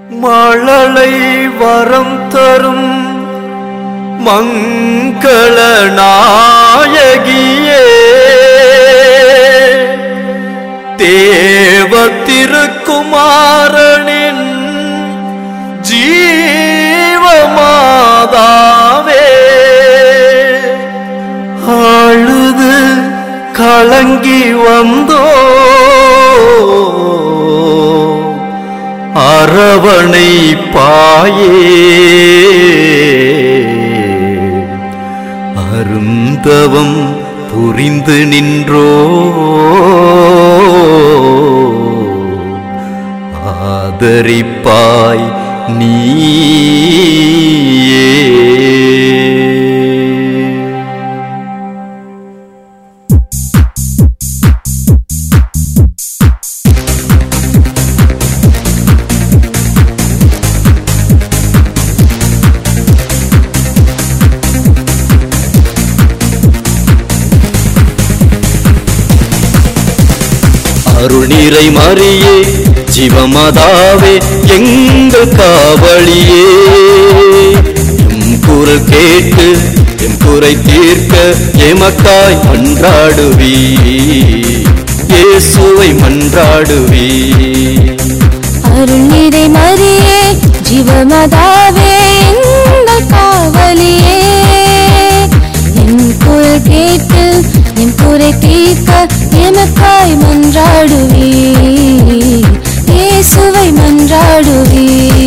மழலை வரம் தரும் மங்கள நாயகியே, தேவ திருக்குமாரனின் ஜீவமாதாவே, அழுது கலங்கி வந்தோ அரவணை பாயே, அருந்தவம் புரிந்து நின்றோ ஆதரிப்பாய் நீயே. அருள் நிறை மரியே, ஜீவமாதாவே, எங்கள் காவலியே, எம் குரல் கேட்டு எம் குறை தீர்க்க எமக்காய் மன்றாடுவி, இயேசுவை மன்றாடுவி. அருள் நிறை மரியே, ஜீவமாதாவே, எங்கள் காவலியே, எம் குரல் கேட்டு எம் குறை தீர்க்க எமக்காய் மன்றாடுவி, இயேசுவை மன்றாடுவி.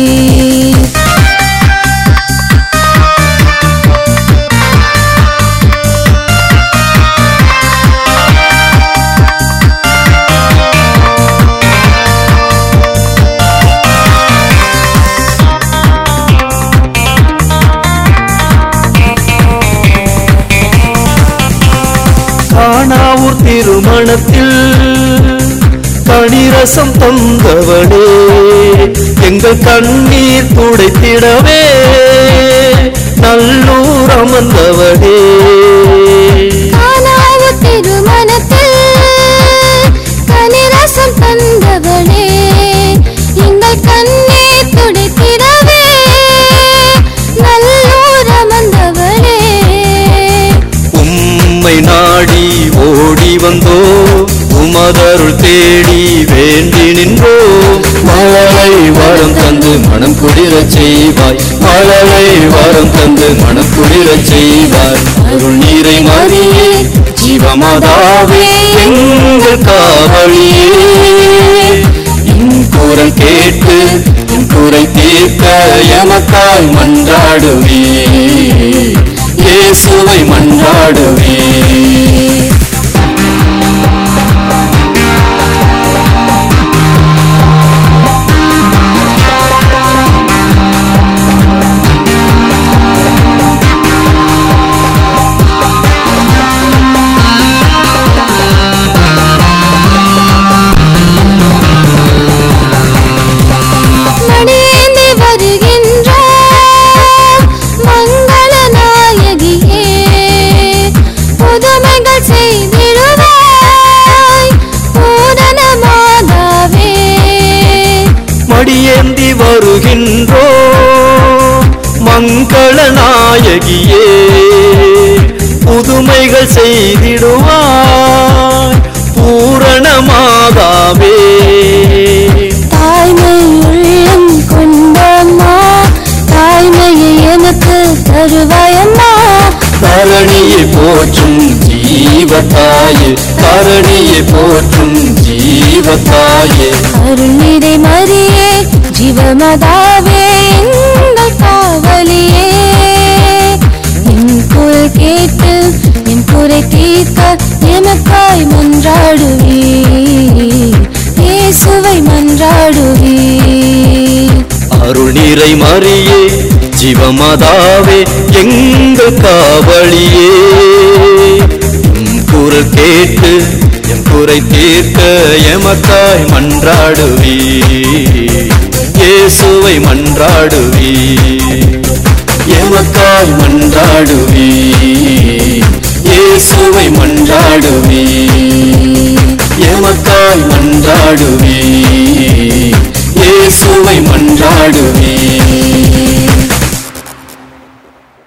காணாவூர் திருமணத்தில் கனிரசம் தந்தவனே, எங்கள் கண்ணீர் துடைத்திடவே நல்லூர் அமர்ந்தவனே. காணாவூர் திருமணத்தில் கனிரசம் தந்தவனே, எங்கள் கண்ணீர் துடைத்திடவே நல்லூர் அமர்ந்தவனே. உம்மை நாடி ஓடி வந்தோ, உமதருள் தேடி வேண்டி நின்றோ, மழலை வரம் தந்து மனம் குளிரச் செய்வாய், மழலை வரம் தந்து மனம் குளிரச் செய்வாய். அருள் நீரை மரியே, ஜீவமாதாவே, எங்கள் காவலியே, என் குரல் கேட்டு என் குறை தீர்க்க எமக்காய் மன்றாடுவே, இயேசுவை மன்றாடுவே. மடியேந்தி வருகின்றோ மங்கள நாயகியே, புதுமைகள் செய்திடுவாய் பூரண மாதாவே. தாய்மை உள்ளம் கொண்டம்மா, தாய்மையை எனக்கு தருவாயம்மா. தரணியை போற்றும் ஜீவத்தாயே, தரணியை போற்றும் ஜீவத்தாயே. அருள் நிறை மரியே, ஜீவமாதாவே, எங்கள் காவலியே, என் குரல் கேட்டு என் குறை தீர்க்க எமக்காய் மன்றாடுவி, இயேசுவை மன்றாடுவி. அருள் நிறை மரியே, ஜீவமாதாவே, எங்கள் காவலியே, எம் குரல் கேட்டு எம் குறை தீர்க்க எமக்காய் மன்றாடுவி, இயேசுவை மன்றாடுவி, எமக்காய் மன்றாடுவி, இயேசுவை மன்றாடுவி, எமக்காய் மன்றாடுவி, இயேசுவை மன்றாடுவே